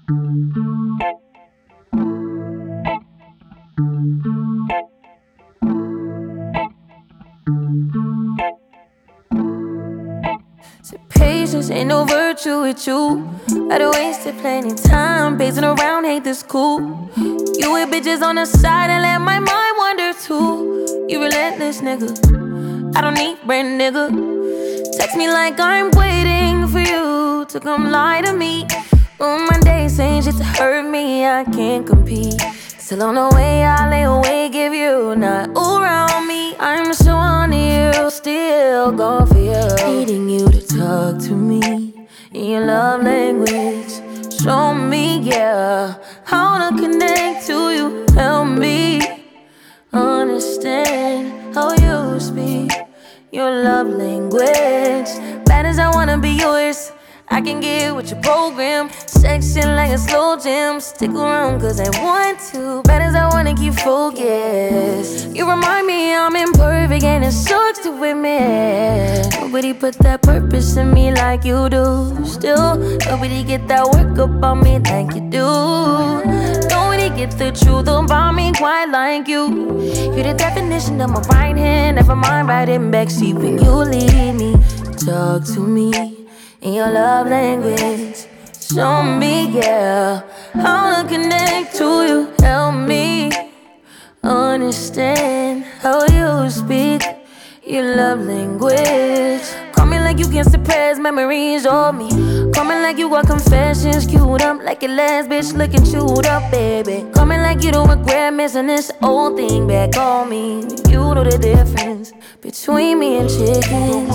So patience ain't no virtue with you. I done wasted plenty time pacing around, hate this cool. You with bitches on the side and let my mind wander too. You relentless nigga, I don't need brand nigga. Text me like I'm waiting for you to come lie to me. My days saying shit to hurt me, I can't compete. Still on the way, I lay awake if you not around me. I'm so on you, still going for you. Needing you to talk to me in your love language. Show me, yeah, how to connect to you. Help me understand how you speak your love language. Bad as I wanna be yours, I can get with your program. Section like a slow jam. Stick around cause I want to. Bad as I wanna keep focused. You remind me I'm imperfect and it sucks to admit. Nobody put that purpose in me like you do. Still, nobody get that work up on me like you do. Nobody get the truth about me quite like you. You're the definition of my right hand. Never mind riding backseat when you lead me. Talk to me in your love language. Show me, yeah, how to connect to you. Help me understand how you speak your love language. Call me like you can suppress memories of me. Call me like you got confessions queued up, like your last bitch looking chewed up, baby. Call me like you don't regret missing this old thing back on me. You know the difference between me and chickens.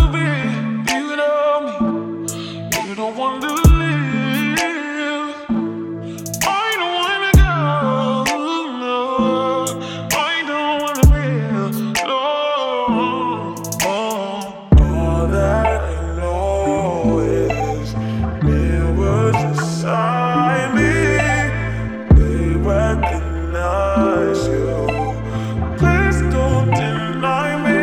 You don't want to live. I don't wanna go. No. I don't wanna live. No. All that I know is mirrors inside me. They recognize you. Please don't deny me.